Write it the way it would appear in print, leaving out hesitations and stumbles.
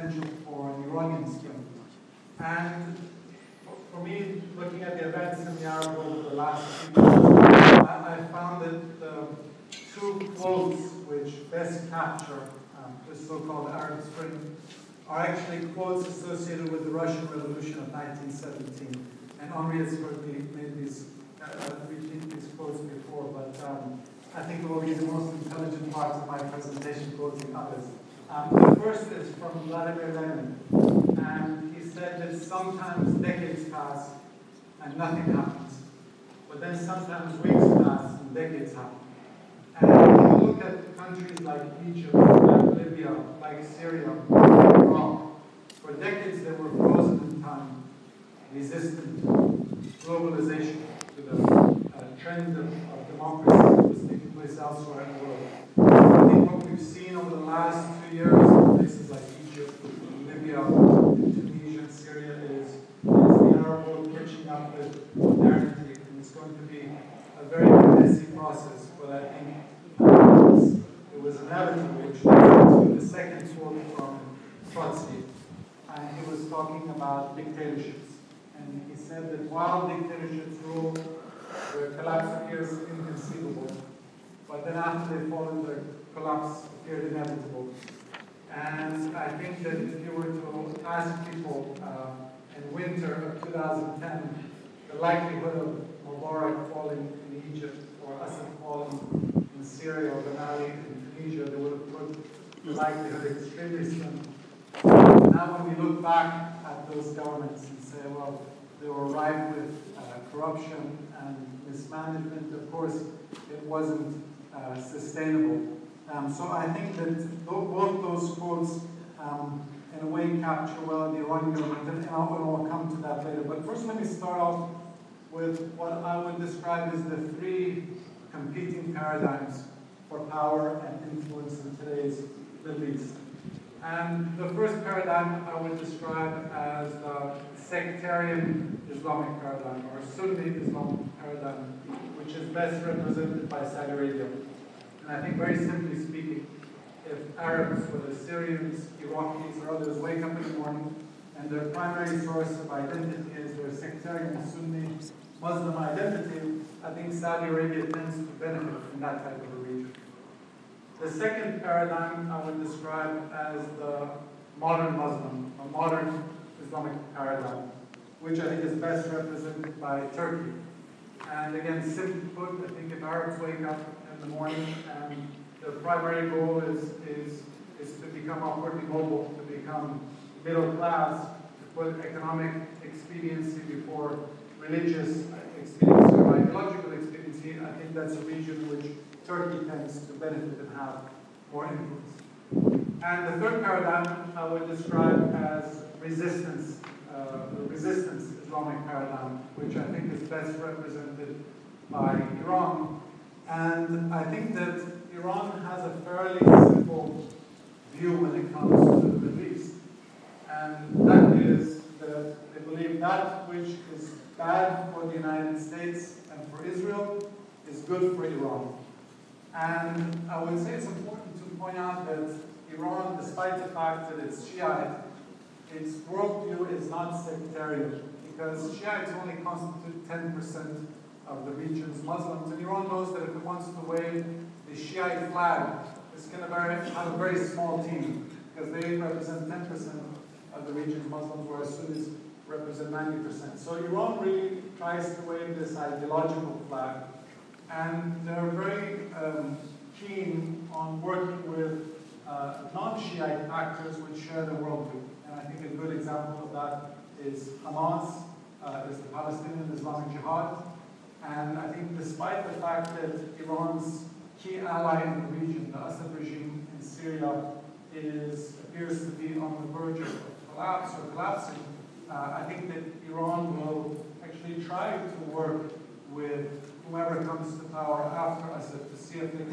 potential for the Iranian scheme. And for me, looking at the events in the Arab world over the last few years, I found that the two quotes which best capture the so-called Arab Spring are actually quotes associated with the Russian Revolution of 1917. And Henri has heard me made these repeat these quotes before, but I think it will be the most intelligent parts of my presentation, quoting others. The first is from Vladimir Lenin, and he said that sometimes decades pass and nothing happens, but then sometimes weeks pass and decades happen. And if you look at countries like Egypt, like Libya, like Syria, like Iraq, for decades they were frozen in time, resistant to globalization, to the trend of democracy that was taking place elsewhere in the world. I think what we've seen over the last 2 years in places like Egypt, Libya, Tunisia, and Syria is the Arab world catching up with modernity, and it's going to be a very messy process, but I think it was inevitable, which led to the second quote from Trotsky, and he was talking about dictatorships. And he said that while dictatorships rule, their collapse appears inconceivable, but then after they fall, their collapse appeared inevitable. And I think that if you were to ask people in winter of 2010, the likelihood of Mubarak falling in Egypt or Assad falling in Syria or Ben Ali in Tunisia, they would have put the likelihood extremely slim. Now when we look back at those governments and say, well, they were rife with corruption and mismanagement, of course, it wasn't sustainable. So I think that both those quotes, in a way, capture well the Iranian government, and I'll come to that later. But first, let me start off with what I would describe as the three competing paradigms for power and influence in today's Middle East. And the first paradigm I would describe as the sectarian Islamic paradigm, or Sunni Islamic paradigm, which is best represented by Saudi Arabia. And I think very simply speaking, if Arabs, whether Syrians, Iraqis, or others, wake up in the morning and their primary source of identity is their sectarian Sunni Muslim identity, I think Saudi Arabia tends to benefit from that type of a region. The second paradigm I would describe as the modern Muslim, a modern Islamic paradigm, which I think is best represented by Turkey. And again, simply put, I think if Arabs wake up in the morning and their primary goal is to become upwardly mobile, to become middle class, to put economic expediency before religious expediency or ideological expediency, I think that's a region which Turkey tends to benefit and have more influence. And the third paradigm I would describe as resistance, the resistance Islamic paradigm, which I think is best represented by Iran. And I think that Iran has a fairly simple view when it comes to the Middle East. And that is that they believe that which is bad for the United States and for Israel is good for Iran. And I would say it's important to point out that Iran, despite the fact that it's Shiite, its worldview is not sectarian, because Shiites only constitute 10% of the region's Muslims, and Iran knows that if it wants to wave the Shiite flag, it's going to have a very small team, because they represent 10% of the region's Muslims, whereas Sunnis represent 90%. So Iran really tries to wave this ideological flag, and they're very keen on working with non-Shiite actors which share the worldview. And I think a good example of that is Hamas, is the Palestinian Islamic Jihad. And I think despite the fact that Iran's key ally in the region, the Assad regime in Syria, appears to be on the verge of collapse or collapsing, I think that Iran will actually try to work with whoever comes to power after Assad to see if they can